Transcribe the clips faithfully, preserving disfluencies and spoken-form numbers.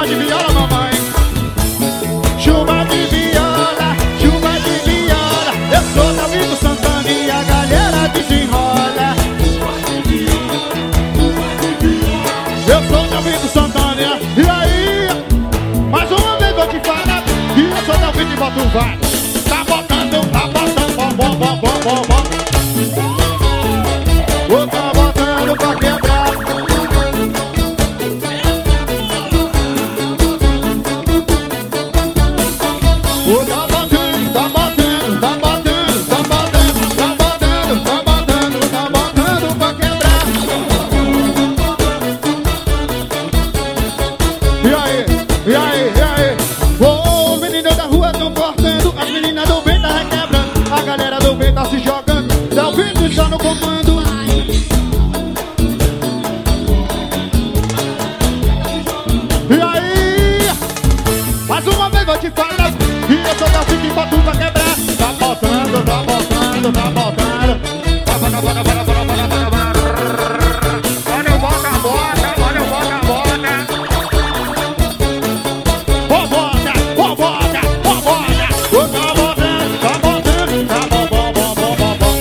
chuva de viola, mamãe. Chuva de viola, chuva de viola. Eu sou Davi Santana e a galera desenrola. Eu sou Davi Santana. E aí? Mais uma vez vou te falar. E eu sou Davi de Boto Vai. Tá botando, tá botando, bom, bom, bom, bom, bom, bom. Vou tá botando pra quebrar. Vou tá botando, tá botando, tá botando, tá botando, tá botando, tá botando, tá botando pra quebrar. E aí, e aí, e aí? Ô, os meninos da rua tão cortando, as meninas do bem tá requebrando, a galera do bem tá se jogando, tá ouvindo já no comando. E aí? Mais uma vez vou te falar, e eu sou da fica e boto pra quebrar. Tá botando, tá botando, tá botando. Bota, bota, bota, bota, bota, bota, bota. Olha o bota, bota, olha o bota, bota. Ó bota, ó bota, ó bota. Ô, tá botando, tá botando, tá bom, bom, bom, bom, bom, bom.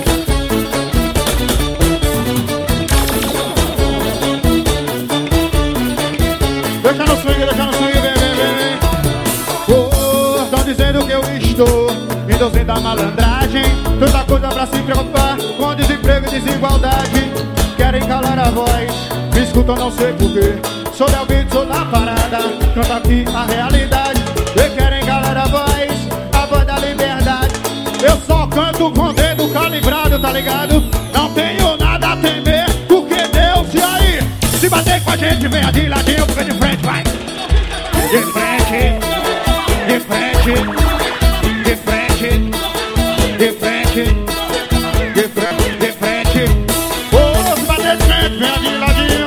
Deixa no swing, deixa no swing, vem, vem, vem. Oh, estão dizendo que eu estou induzindo a malandragem. Tanta coisa pra se preocupar com desemprego e desigualdade. Querem calar a voz, me escutam, não sei porquê. Sou Del Beat, sou da parada, canta aqui a realidade. E querem calar a voz, a voz da liberdade. Eu só canto com o dedo calibrado, tá ligado? Não tenho nada a temer, porque Deus, e aí? Se bater com a gente, venha de ladinho, porque de frente vai. De frente, de frente, de frente, de frente, de frente, de frente. Oh, se bater de frente, venha de ladinho.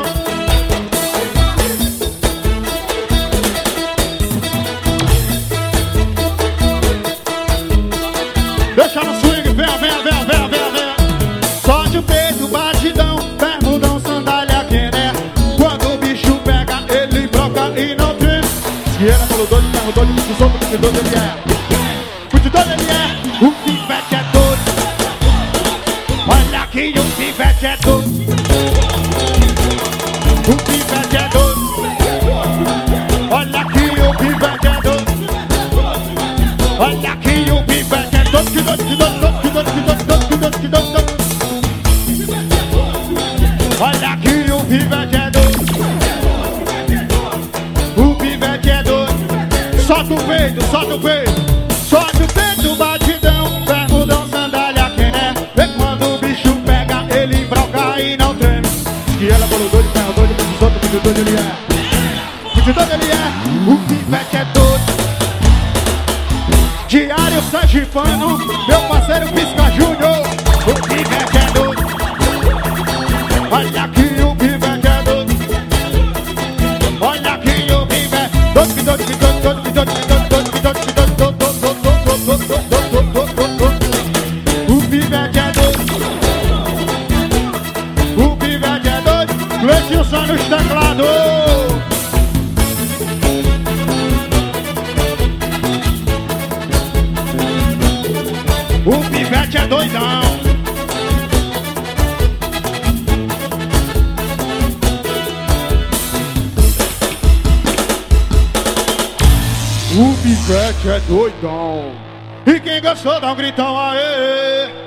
Deixa no swing, venha, venha, venha, venha, venha, venha. Solte o peito, batidão, bermudão, sandália, quené. Quando o bicho pega, ele broca e não tem. Esquerda, pelo doido, ferro doido, muito solto, muito doido ele é. Muito doido ele é, o pivete é doido. Olha aqui, o pivete é doido. O pivete é doido. Olha aqui, o pivete é doido. Olha aqui, o pivete é doido. Que doido, que doido, que doido, que doido, que doido, que doido, que doido. Olha aqui, o pivete é doido. O pivete é doido. Solta o peito, solta o peito. Solta o peito, batidão, bermudão, sandália, quené. E quando o bicho pega, ele broca e não treme. Que ela pelo doido, ferro doido, muito solto, muito doido ele é. Muito doido ele é. O pivete é doido. Diário Sergipano, meu parceiro Pisca Júnior. O pivete é doido. Olha aqui, o pivete é doido. Olha aqui, o pivete. Doido, que doido, que doido, doido, que doido, que doido, doido, que doido, que doido, doido, doido, doido, doido, doido, doido, doido. O pivete é doido. O pivete é doido. Cleitinho nos teclados. O pivete é doidão. O pivete é doidão. E quem gostou dá um gritão, aê.